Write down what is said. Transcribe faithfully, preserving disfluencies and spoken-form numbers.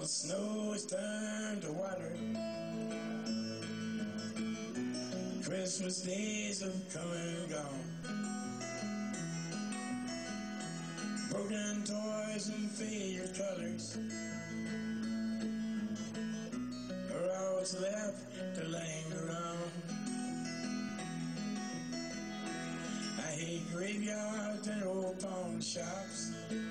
Snow is turned to water. Christmas days have come and gone. Broken toys and faded colors are all what's left to linger on. I hate graveyards and old pawn shops.